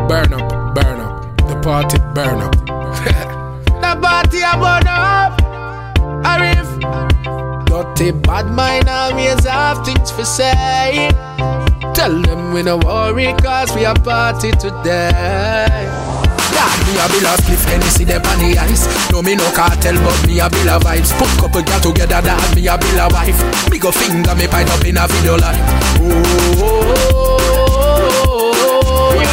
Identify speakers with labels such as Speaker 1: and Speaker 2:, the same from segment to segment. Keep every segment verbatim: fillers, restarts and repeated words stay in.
Speaker 1: Burn up, burn up. The party burn up. The party a burn up. Arif. Dirty bad mind always have things for say. Tell them we no worry cause we a party today. God, me a bill of spliff, Hennessy dey on the ice. No me no cartel, but me a bill of vibes. Put couple girl together, that me a bill of wife. Me go finger me pipe up in a video like. Oh, oh, oh, oh, oh.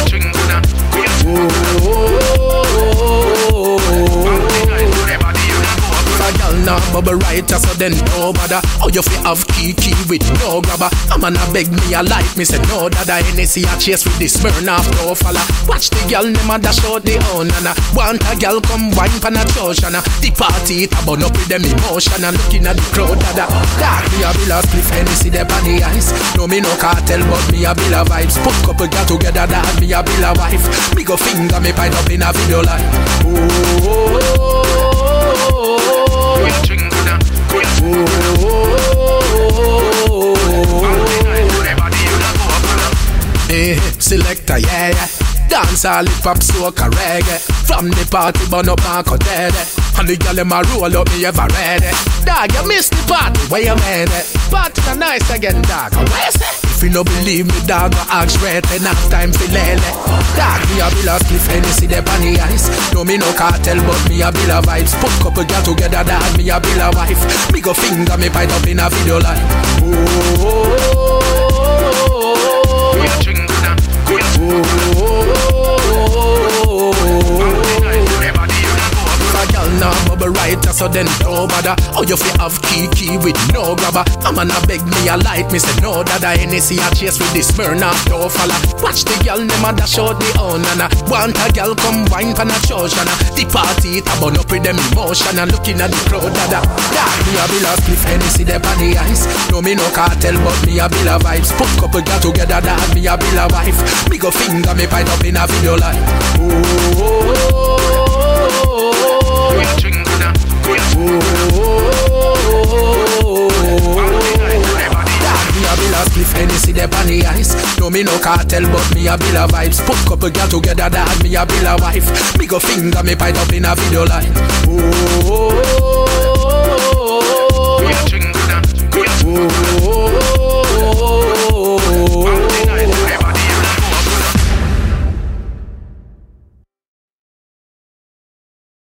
Speaker 1: Now bubble right so then no bother. Oh you fi have kiki with no grabber. I'm gonna beg me a like me say no dada. Hennessy a chase with this Smirnoff no fella. Watch the girl them a dash out the own and want a girl come wine pan a church and the party it a burn up with them emotion and looking at the crowd dada. Dark me a bill of spliff, Hennessy dey on the ice. No me no cartel but me a bill of vibes. Put couple girl together that me a bill of wife. Me go finger me pipe up in a video like. Oh, oh, oh, oh. Hey, selector, yeah, yeah. Dance all hip hop, soca, reggae. From the party, burn up and cut dead. And the girl them a roll up, me ever ready. Dog, you missed the party, where you made it? Party na nice again, dog, where you say? If you no believe me, dog, go ask right, enough time for lele. Dog, me a bill of spliff, Hennessy dey on the ice. No me no cartel, but me a bill of vibes. Put couple girl together, dog, me a bill of wife. Me go finger me pipe up in a video like. Oh, oh, oh, oh, oh. Now bubble right so then no bother. Oh you fi have kiki with no grabber. I'm gonna beg me a like me say no dada. Hennessy a chase with this Smirnoff no fella. Watch the girl them a dash out the own and want a girl come wine pan a church and the party it a burn up with them emotion and looking at the crowd dada. Dark me a bill of spliff, Hennessy dey on the ice. No me no cartel but me a bill of vibes. Put couple girl together that me a bill of wife. Me go finger me pipe up in a video like. Oh, oh, oh, oh. Hennessy dey on the ice. No me no cartel but me a bill of vibes. Put couple girl together that me a bill of wife. Me go finger me pipe up in a video like. Oh, oh, oh, oh.